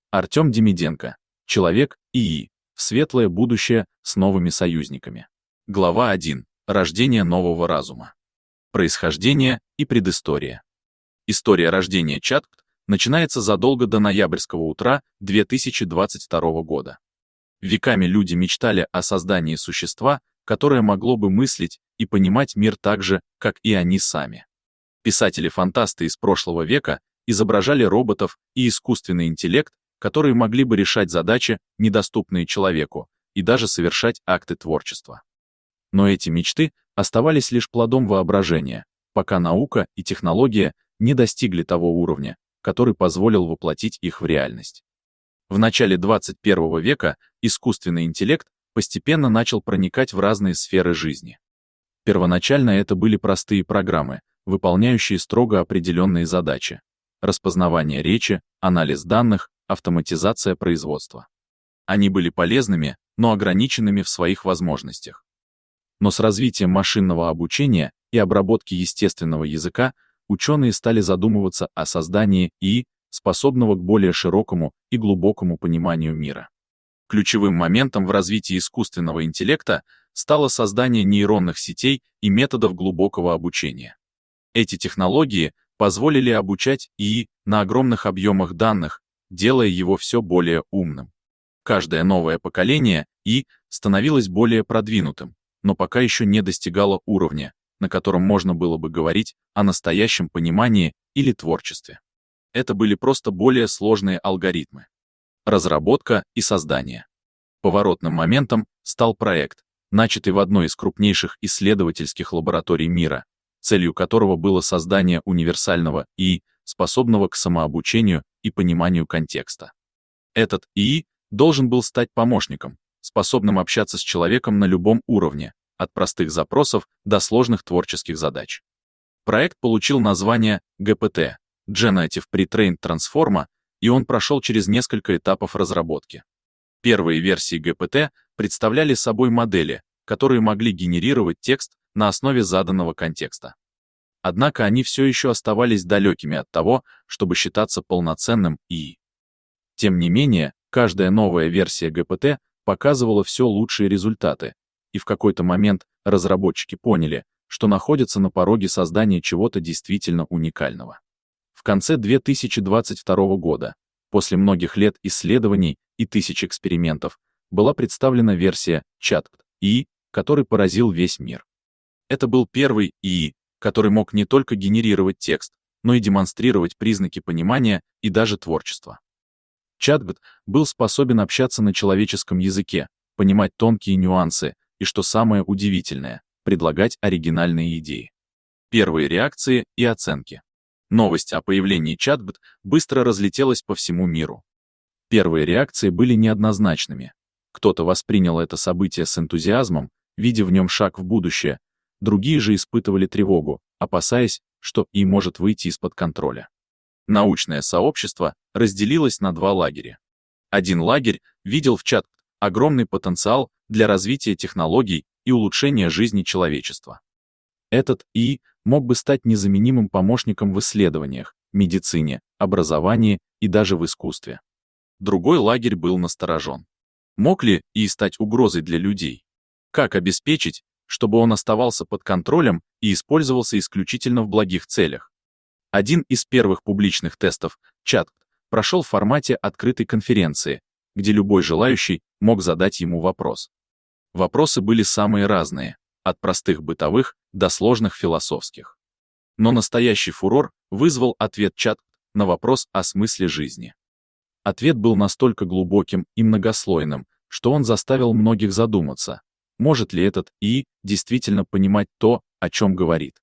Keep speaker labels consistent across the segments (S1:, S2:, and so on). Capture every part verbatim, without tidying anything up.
S1: Артем Демиденко. Человек ИИ. В светлое будущее с новыми союзниками. Глава один. Рождение нового разума. Происхождение и предыстория. История рождения чат-бот начинается задолго до ноябрьского утра две тысячи двадцать второго года. Веками люди мечтали о создании существа, которое могло бы мыслить и понимать мир так же, как и они сами. Писатели-фантасты из прошлого века изображали роботов и искусственный интеллект, которые могли бы решать задачи, недоступные человеку, и даже совершать акты творчества. Но эти мечты оставались лишь плодом воображения, пока наука и технология не достигли того уровня, который позволил воплотить их в реальность. В начале двадцать первого века искусственный интеллект постепенно начал проникать в разные сферы жизни. Первоначально это были простые программы, выполняющие строго определенные задачи: распознавание речи, анализ данных, автоматизация производства. Они были полезными, но ограниченными в своих возможностях. Но с развитием машинного обучения и обработки естественного языка ученые стали задумываться о создании ИИ, способного к более широкому и глубокому пониманию мира. Ключевым моментом в развитии искусственного интеллекта стало создание нейронных сетей и методов глубокого обучения. Эти технологии позволили обучать ИИ на огромных объемах данных, делая его все более умным. Каждое новое поколение ИИ становилось более продвинутым, но пока еще не достигало уровня, на котором можно было бы говорить о настоящем понимании или творчестве. Это были просто более сложные алгоритмы. Разработка и создание. Поворотным моментом стал проект, начатый в одной из крупнейших исследовательских лабораторий мира, целью которого было создание универсального ИИ, способного к самообучению и пониманию контекста. Этот ИИ должен был стать помощником, способным общаться с человеком на любом уровне, от простых запросов до сложных творческих задач. Проект получил название джи пи ти – Generative Pre-trained Transformer, и он прошел через несколько этапов разработки. Первые версии джи пи ти представляли собой модели, которые могли генерировать текст на основе заданного контекста. Однако они все еще оставались далекими от того, чтобы считаться полноценным ИИ. Тем не менее, каждая новая версия джи пи ти показывала все лучшие результаты, и в какой-то момент разработчики поняли, что находятся на пороге создания чего-то действительно уникального. В конце две тысячи двадцать второго года, после многих лет исследований и тысяч экспериментов, была представлена версия чат-бот ИИ, который поразил весь мир. Это был первый ИИ, который мог не только генерировать текст, но и демонстрировать признаки понимания и даже творчества. Чат-бот был способен общаться на человеческом языке, понимать тонкие нюансы и, что самое удивительное, предлагать оригинальные идеи. Первые реакции и оценки. Новость о появлении чат-бот быстро разлетелась по всему миру. Первые реакции были неоднозначными. Кто-то воспринял это событие с энтузиазмом, видя в нем шаг в будущее, другие же испытывали тревогу, опасаясь, что и может выйти из-под контроля. Научное сообщество разделилось на два лагеря. Один лагерь видел в чат-бот огромный потенциал для развития технологий и улучшения жизни человечества. Этот ИИ мог бы стать незаменимым помощником в исследованиях, медицине, образовании и даже в искусстве. Другой лагерь был насторожен. Мог ли ИИ стать угрозой для людей? Как обеспечить, чтобы он оставался под контролем и использовался исключительно в благих целях? Один из первых публичных тестов чат-бот прошел в формате открытой конференции, где любой желающий мог задать ему вопрос. Вопросы были самые разные, от простых бытовых до сложных философских. Но настоящий фурор вызвал ответ чат-бот на вопрос о смысле жизни. Ответ был настолько глубоким и многослойным, что он заставил многих задуматься, может ли этот ИИ действительно понимать то, о чем говорит.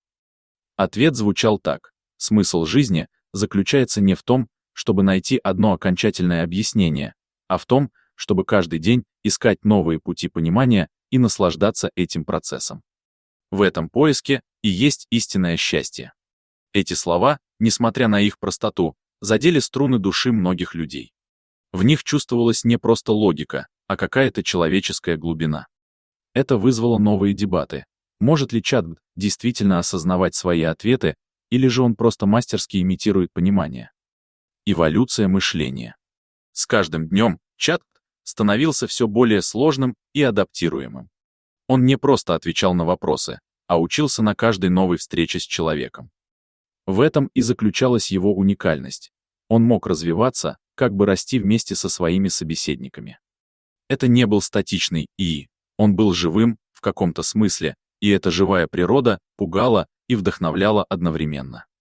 S1: Ответ звучал так: смысл жизни заключается не в том, чтобы найти одно окончательное объяснение, а в том, чтобы каждый день искать новые пути понимания и наслаждаться этим процессом. В этом поиске и есть истинное счастье. Эти слова, несмотря на их простоту, задели струны души многих людей. В них чувствовалась не просто логика, а какая-то человеческая глубина. Это вызвало новые дебаты. Может ли чат-бот действительно осознавать свои ответы, или же он просто мастерски имитирует понимание? Эволюция мышления. С каждым днем чат становился все более сложным и адаптируемым. Он не просто отвечал на вопросы, а учился на каждой новой встрече с человеком. В этом и заключалась его уникальность. Он мог развиваться, как бы расти вместе со своими собеседниками. Это не был статичный И И, он был живым в каком-то смысле, и эта живая природа пугала и вдохновляла одновременно.